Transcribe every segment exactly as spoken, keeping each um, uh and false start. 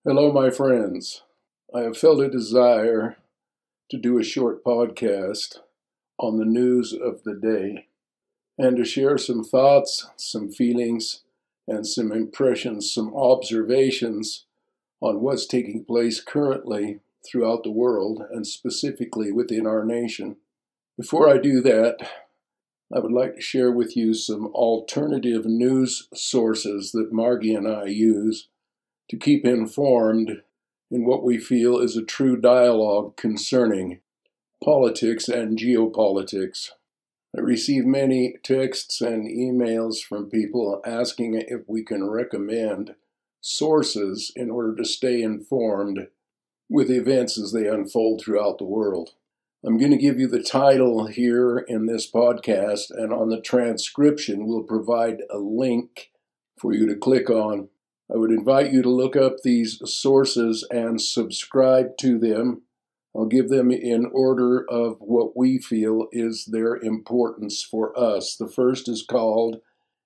Hello, my friends. I have felt a desire to do a short podcast on the news of the day and to share some thoughts, some feelings, and some impressions, some observations on what's taking place currently throughout the world and specifically within our nation. Before I do that, I would like to share with you some alternative news sources that Margie and I use to keep informed in what we feel is a true dialogue concerning politics and geopolitics. I receive many texts and emails from people asking if we can recommend sources in order to stay informed with events as they unfold throughout the world. I'm going to give you the title here in this podcast, and on the transcription, we'll provide a link for you to click on. I would invite you to look up these sources and subscribe to them. I'll give them in order of what we feel is their importance for us. The first is called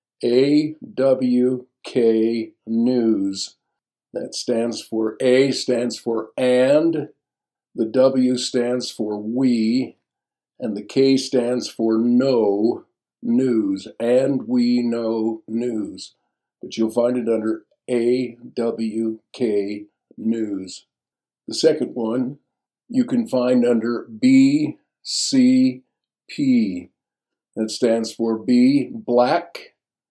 A W K News. That stands for A stands for and, the W stands for we, and the K stands for know news, and we know news. But you'll find it under A W K News. The second one you can find under B C P. That stands for B, Black,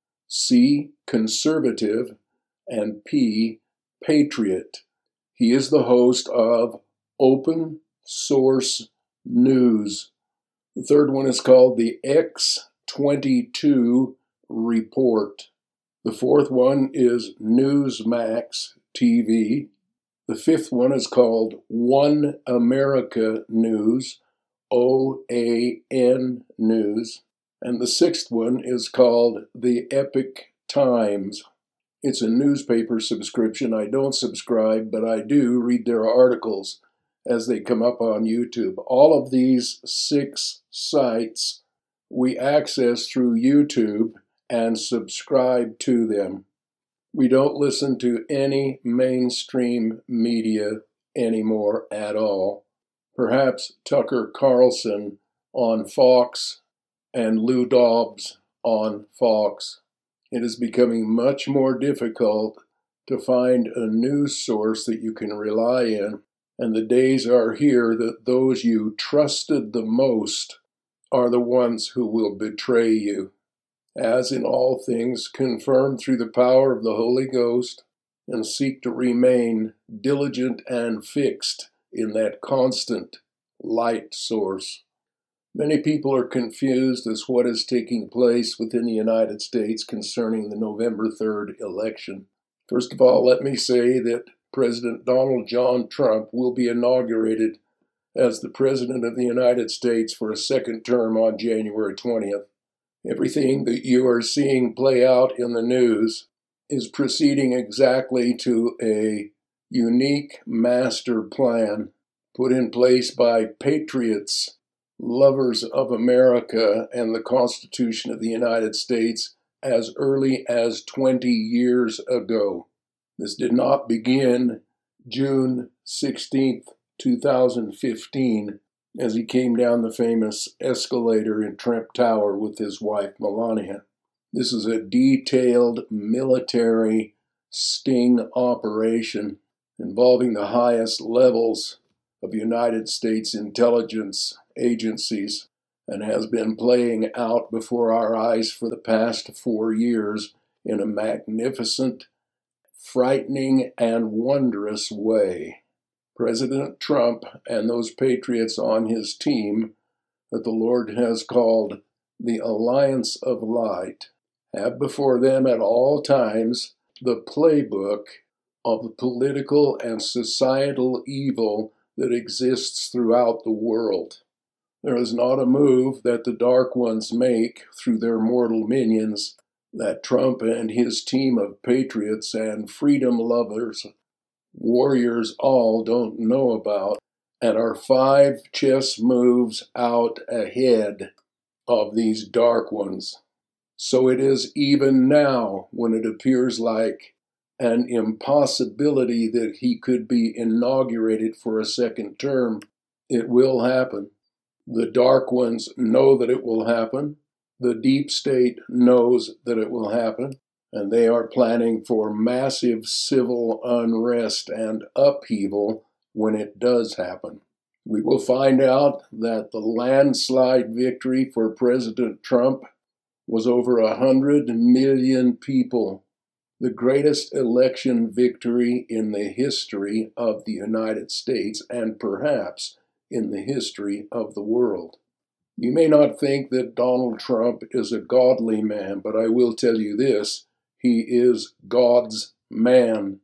C, Conservative, and P, Patriot. He is the host of Open Source News. The third one is called the X twenty-two Report. The fourth one is Newsmax T V. The fifth one is called One America News, O A N News. And the sixth one is called The Epoch Times. It's a newspaper subscription. I don't subscribe, but I do read their articles as they come up on YouTube. All of these six sites we access through YouTube and subscribe to them. We don't listen to any mainstream media anymore at all. Perhaps Tucker Carlson on Fox and Lou Dobbs on Fox. It is becoming much more difficult to find a news source that you can rely in, and the days are here that those you trusted the most are the ones who will betray you. As in all things, confirm through the power of the Holy Ghost and seek to remain diligent and fixed in that constant light source. Many people are confused as what is taking place within the United States concerning the November third election. First of all, let me say that President Donald John Trump will be inaugurated as the President of the United States for a second term on January twentieth. Everything that you are seeing play out in the news is proceeding exactly to a unique master plan put in place by patriots, lovers of America and the Constitution of the United States as early as twenty years ago. This did not begin June sixteenth, two thousand fifteen, as he came down the famous escalator in Trump Tower with his wife Melania. This is a detailed military sting operation involving the highest levels of United States intelligence agencies and has been playing out before our eyes for the past four years in a magnificent, frightening, and wondrous way. President Trump and those patriots on his team that the Lord has called the Alliance of Light have before them at all times the playbook of the political and societal evil that exists throughout the world. There is not a move that the dark ones make through their mortal minions that Trump and his team of patriots and freedom lovers, warriors all, don't know about and are five chess moves out ahead of these dark ones. So it is even now when it appears like an impossibility that he could be inaugurated for a second term. It will happen. The dark ones know that it will happen. The deep state knows that it will happen. And they are planning for massive civil unrest and upheaval when it does happen. We will find out that the landslide victory for President Trump was over a hundred million people, the greatest election victory in the history of the United States and perhaps in the history of the world. You may not think that Donald Trump is a godly man, but I will tell you this, he is God's man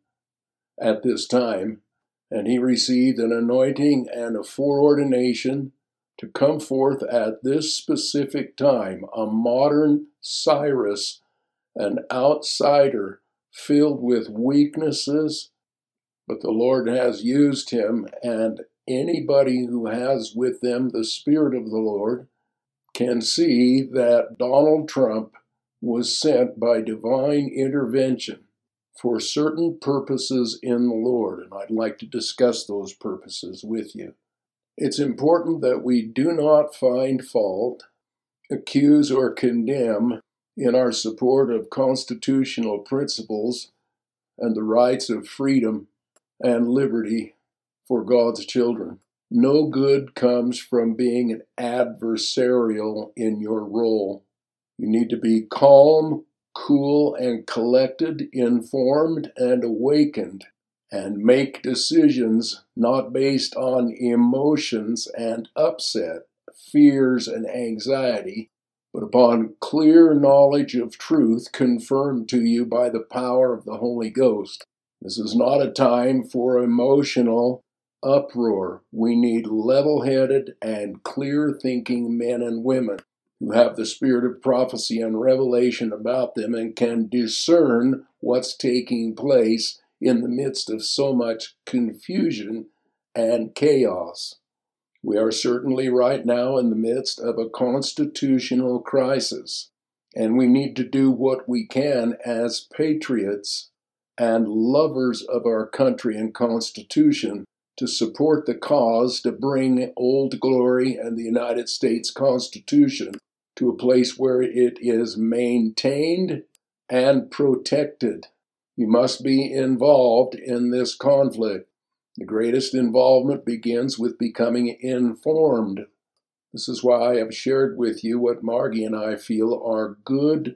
at this time, and he received an anointing and a foreordination to come forth at this specific time, a modern Cyrus, an outsider filled with weaknesses, but the Lord has used him, and anybody who has with them the Spirit of the Lord can see that Donald Trump was sent by divine intervention for certain purposes in the Lord, and I'd like to discuss those purposes with you. It's important that we do not find fault, accuse, or condemn in our support of constitutional principles and the rights of freedom and liberty for God's children. No good comes from being an adversarial in your role. You need to be calm, cool, and collected, informed, and awakened, and make decisions not based on emotions and upset, fears, and anxiety, but upon clear knowledge of truth confirmed to you by the power of the Holy Ghost. This is not a time for emotional uproar. We need level-headed and clear-thinking men and women who have the spirit of prophecy and revelation about them and can discern what's taking place in the midst of so much confusion and chaos. We are certainly right now in the midst of a constitutional crisis, and we need to do what we can as patriots and lovers of our country and Constitution to support the cause to bring Old Glory and the United States Constitution to a place where it is maintained and protected. You must be involved in this conflict. The greatest involvement begins with becoming informed. This is why I have shared with you what Margie and I feel are good,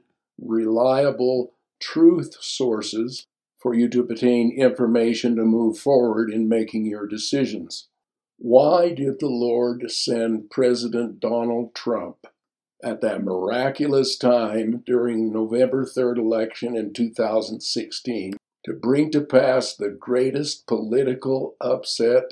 reliable truth sources for you to obtain information to move forward in making your decisions. Why did the Lord send President Donald Trump at that miraculous time during the November third election in two thousand sixteen to bring to pass the greatest political upset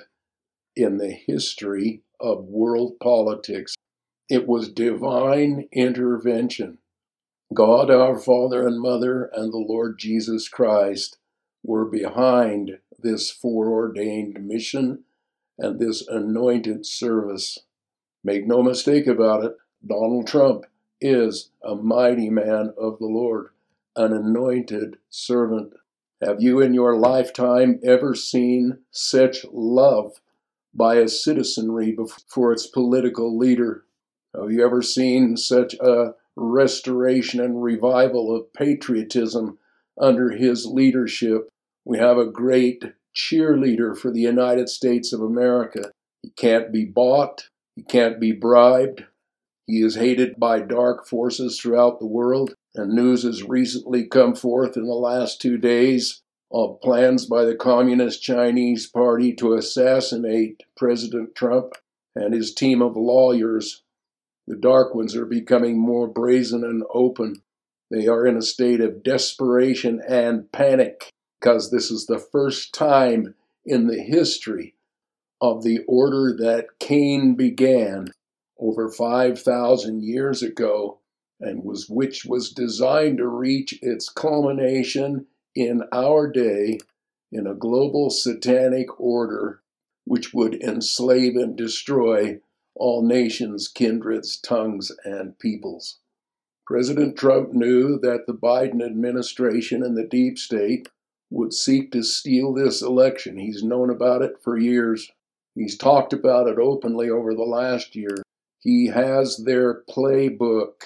in the history of world politics? It was divine intervention. God, our Father and Mother, and the Lord Jesus Christ were behind this foreordained mission and this anointed service. Make no mistake about it, Donald Trump is a mighty man of the Lord, an anointed servant. Have you in your lifetime ever seen such love by a citizenry for its political leader? Have you ever seen such a restoration and revival of patriotism under his leadership? We have a great cheerleader for the United States of America. He can't be bought. He can't be bribed. He is hated by dark forces throughout the world, and news has recently come forth in the last two days of plans by the Communist Chinese Party to assassinate President Trump and his team of lawyers. The dark ones are becoming more brazen and open. They are in a state of desperation and panic because this is the first time in the history of the order that Cain began over five thousand years ago, and was which was designed to reach its culmination in our day in a global satanic order which would enslave and destroy all nations, kindreds, tongues, and peoples. President Trump knew that the Biden administration and the deep state would seek to steal this election. He's known about it for years. He's talked about it openly over the last year. He has their playbook.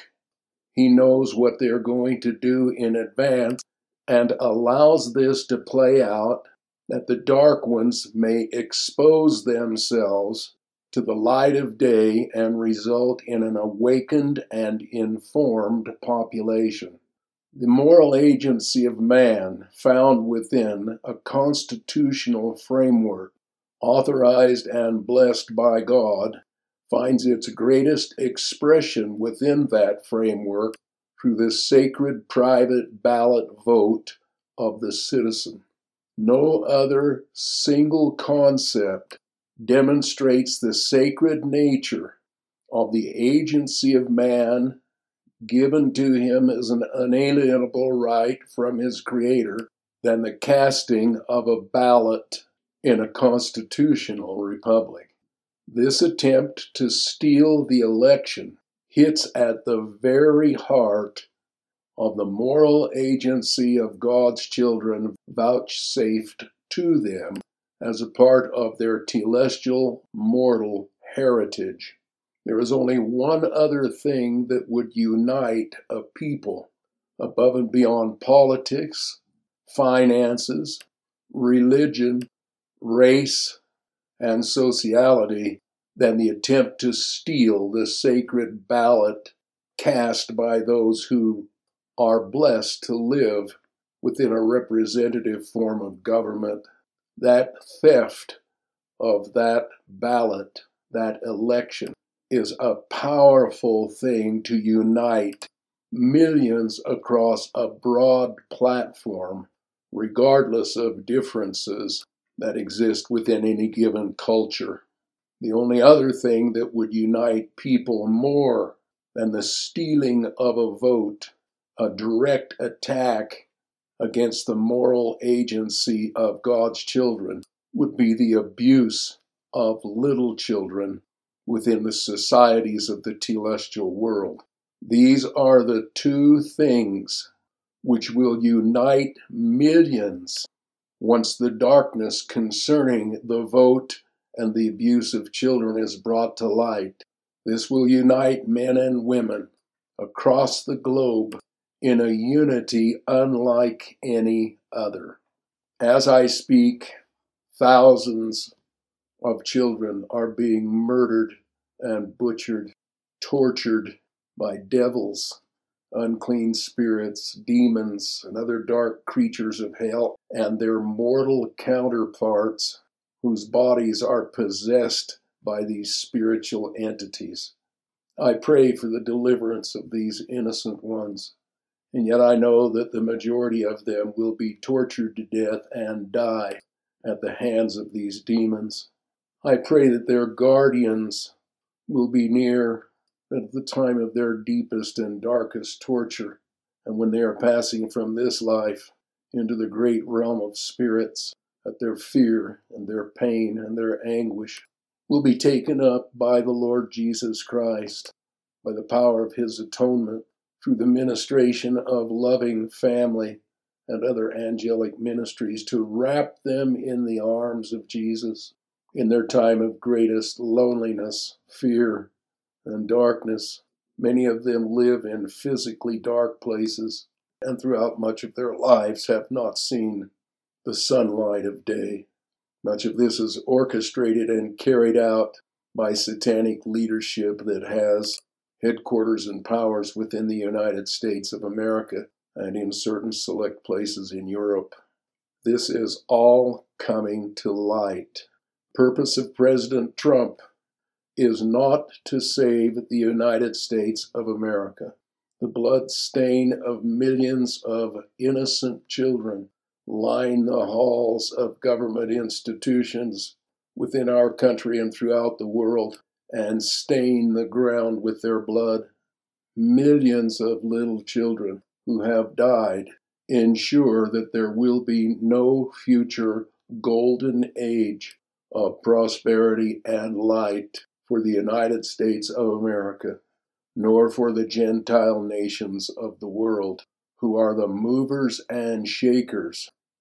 He knows what they're going to do in advance and allows this to play out, that the dark ones may expose themselves to the light of day and result in an awakened and informed population. The moral agency of man, found within a constitutional framework, authorized and blessed by God, finds its greatest expression within that framework through the sacred private ballot vote of the citizen. No other single concept demonstrates the sacred nature of the agency of man given to him as an unalienable right from his Creator than the casting of a ballot in a constitutional republic. This attempt to steal the election hits at the very heart of the moral agency of God's children vouchsafed to them as a part of their telestial mortal heritage. There is only one other thing that would unite a people above and beyond politics, finances, religion, race, and sociality than the attempt to steal the sacred ballot cast by those who are blessed to live within a representative form of government. That theft of that ballot, that election, is a powerful thing to unite millions across a broad platform, regardless of differences that exist within any given culture. The only other thing that would unite people more than the stealing of a vote, a direct attack against the moral agency of God's children, would be the abuse of little children within the societies of the telestial world. These are the two things which will unite millions once the darkness concerning the vote and the abuse of children is brought to light. This will unite men and women across the globe in a unity unlike any other. As I speak, thousands of children are being murdered and butchered, tortured by devils, unclean spirits, demons, and other dark creatures of hell, and their mortal counterparts whose bodies are possessed by these spiritual entities. I pray for the deliverance of these innocent ones, and yet I know that the majority of them will be tortured to death and die at the hands of these demons. I pray that their guardians will be near at the time of their deepest and darkest torture, and when they are passing from this life into the great realm of spirits, that their fear and their pain and their anguish will be taken up by the Lord Jesus Christ, by the power of his atonement, through the ministration of loving family and other angelic ministries, to wrap them in the arms of Jesus in their time of greatest loneliness, fear, and darkness. Many of them live in physically dark places, and throughout much of their lives have not seen the sunlight of day. Much of this is orchestrated and carried out by satanic leadership that has headquarters and powers within the United States of America and in certain select places in Europe. This is all coming to light. Purpose of President Trump is not to save the United States of America. The blood stain of millions of innocent children line the halls of government institutions within our country and throughout the world and stain the ground with their blood. Millions of little children who have died ensure that there will be no future golden age of prosperity and light for the United States of America, nor for the Gentile nations of the world, who are the movers and shakers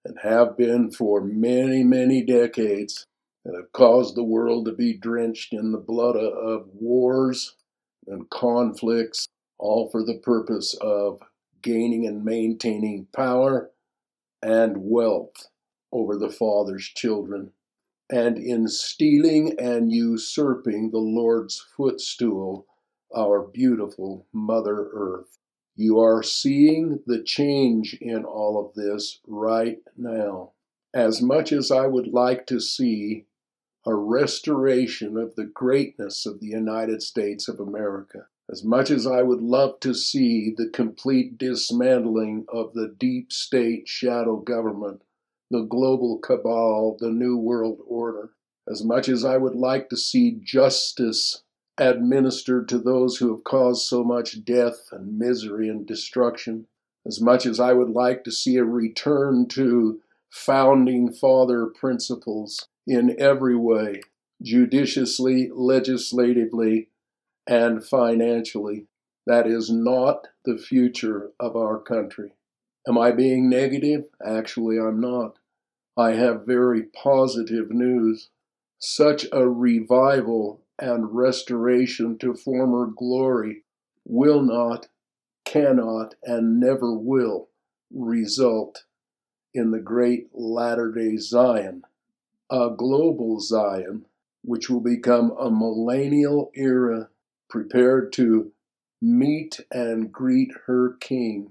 and have been for many, many decades, that have caused the world to be drenched in the blood of wars and conflicts, all for the purpose of gaining and maintaining power and wealth over the Father's children, and in stealing and usurping the Lord's footstool, our beautiful Mother Earth. You are seeing the change in all of this right now. As much as I would like to see a restoration of the greatness of the United States of America, as much as I would love to see the complete dismantling of the deep state shadow government, the global cabal, the New World Order, as much as I would like to see justice administered to those who have caused so much death and misery and destruction, as much as I would like to see a return to founding father principles in every way, judiciously, legislatively, and financially, that is not the future of our country. Am I being negative? Actually, I'm not. I have very positive news. Such a revival and restoration to former glory will not, cannot, and never will result in the great latter-day Zion, a global Zion, which will become a millennial era prepared to meet and greet her King.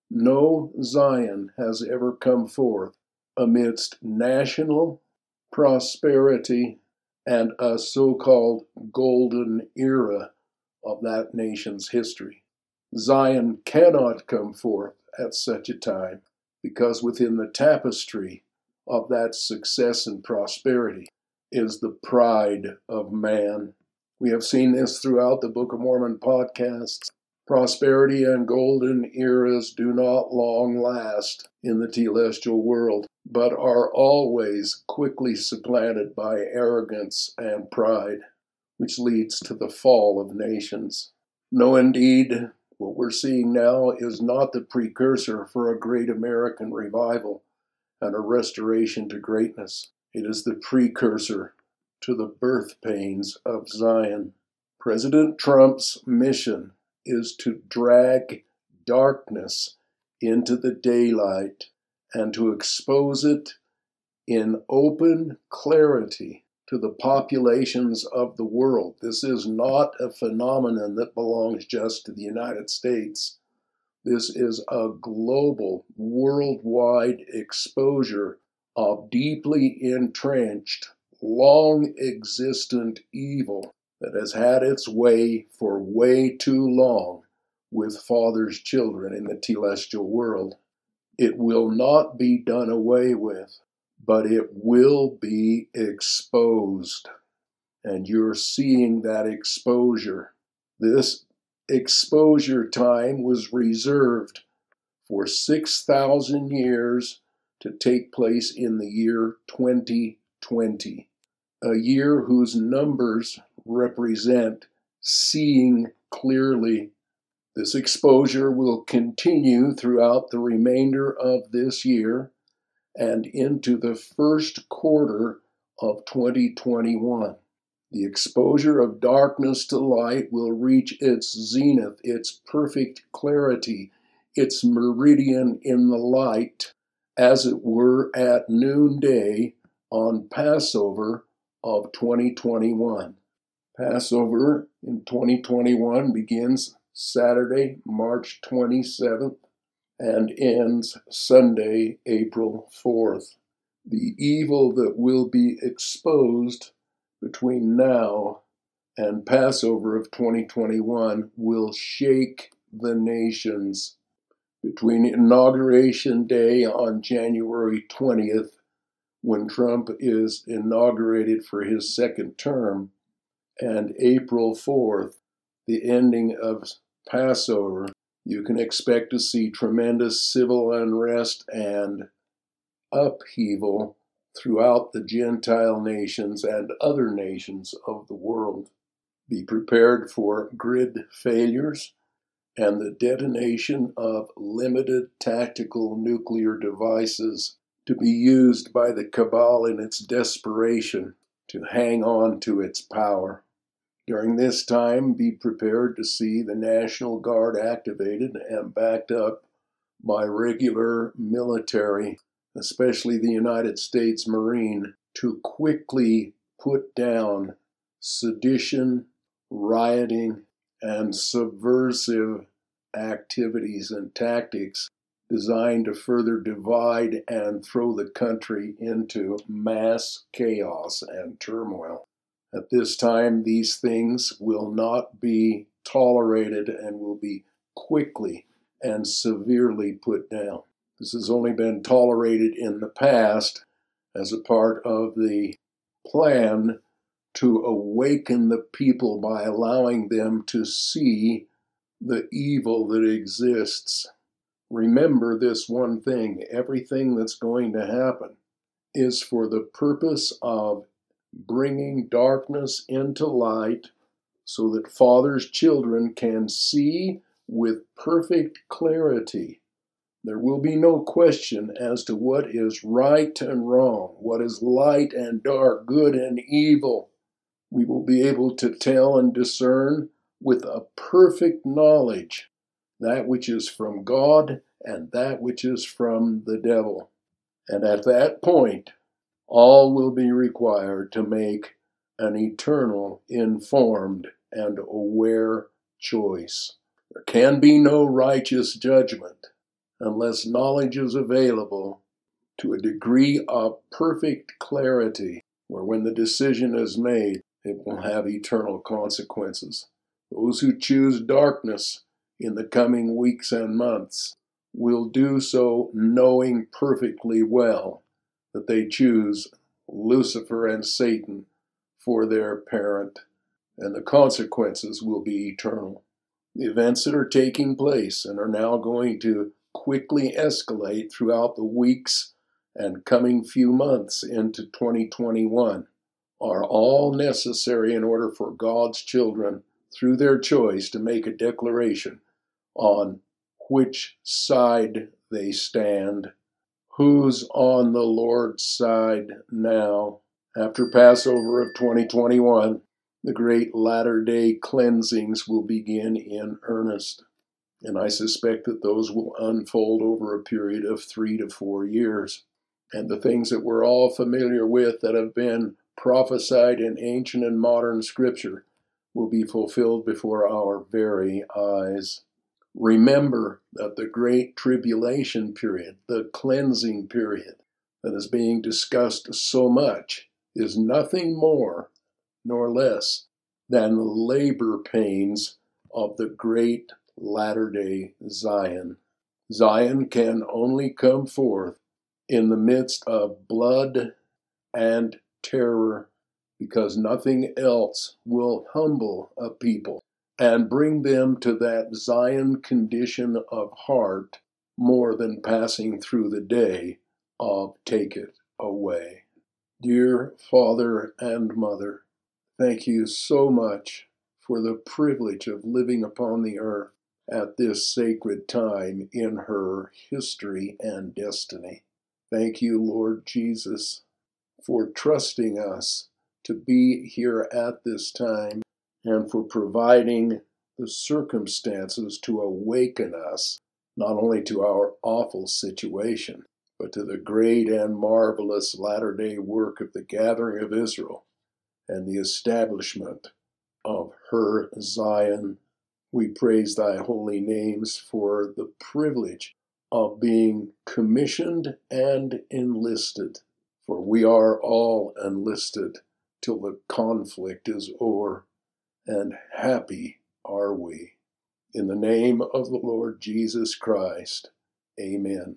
No Zion has ever come forth amidst national prosperity and a so-called golden era of that nation's history. Zion cannot come forth at such a time because within the tapestry of that success and prosperity is the pride of man. We have seen this throughout the Book of Mormon podcasts. Prosperity and golden eras do not long last in the telestial world, but are always quickly supplanted by arrogance and pride, which leads to the fall of nations. No, indeed, what we're seeing now is not the precursor for a great American revival and a restoration to greatness. It is the precursor to the birth pains of Zion. President Trump's mission is to drag darkness into the daylight and to expose it in open clarity to the populations of the world. This is not a phenomenon that belongs just to the United States. This is a global, worldwide exposure of deeply entrenched, long existent evil that has had its way for way too long with Father's children in the telestial world. It will not be done away with, but it will be exposed. And you're seeing that exposure. This exposure time was reserved for six thousand years to take place in the year twenty twenty, a year whose numbers represent seeing clearly. This exposure will continue throughout the remainder of this year and into the first quarter of twenty twenty-one. The exposure of darkness to light will reach its zenith, its perfect clarity, its meridian in the light, as it were at noonday on Passover of twenty twenty-one. Passover in twenty twenty-one begins Saturday, March twenty-seventh, and ends Sunday, April fourth. The evil that will be exposed between now and Passover of twenty twenty-one will shake the nations. Between Inauguration Day on January twentieth, when Trump is inaugurated for his second term, and April fourth, the ending of Passover, you can expect to see tremendous civil unrest and upheaval throughout the Gentile nations and other nations of the world. Be prepared for grid failures and the detonation of limited tactical nuclear devices to be used by the cabal in its desperation to hang on to its power. During this time, be prepared to see the National Guard activated and backed up by regular military, especially the United States Marine, to quickly put down sedition, rioting, and subversive activities and tactics designed to further divide and throw the country into mass chaos and turmoil. At this time, these things will not be tolerated and will be quickly and severely put down. This has only been tolerated in the past as a part of the plan to awaken the people by allowing them to see the evil that exists. Remember this one thing: everything that's going to happen is for the purpose of bringing darkness into light so that Father's children can see with perfect clarity. There will be no question as to what is right and wrong, what is light and dark, good and evil. We will be able to tell and discern with a perfect knowledge that which is from God and that which is from the devil. And at that point, all will be required to make an eternal, informed, and aware choice. There can be no righteous judgment unless knowledge is available to a degree of perfect clarity, where when the decision is made, it will have eternal consequences. Those who choose darkness in the coming weeks and months will do so knowing perfectly well that they choose Lucifer and Satan for their parent, and the consequences will be eternal. The events that are taking place and are now going to quickly escalate throughout the weeks and coming few months into twenty twenty-one are all necessary in order for God's children, through their choice, to make a declaration on which side they stand. Who's on the Lord's side now? After Passover of twenty twenty-one, the great latter-day cleansings will begin in earnest. And I suspect that those will unfold over a period of three to four years. And the things that we're all familiar with that have been prophesied in ancient and modern scripture will be fulfilled before our very eyes. Remember that the great tribulation period, the cleansing period that is being discussed so much, is nothing more nor less than the labor pains of the great latter-day Zion. Zion can only come forth in the midst of blood and terror, because nothing else will humble a people and bring them to that Zion condition of heart more than passing through the day of take it away. Dear Father and Mother, thank you so much for the privilege of living upon the earth at this sacred time in her history and destiny. Thank you, Lord Jesus, for trusting us to be here at this time and for providing the circumstances to awaken us not only to our awful situation, but to the great and marvelous latter-day work of the gathering of Israel and the establishment of her Zion. We praise thy holy names for the privilege of being commissioned and enlisted, for we are all enlisted till the conflict is o'er, and happy are we. In the name of the Lord Jesus Christ, amen.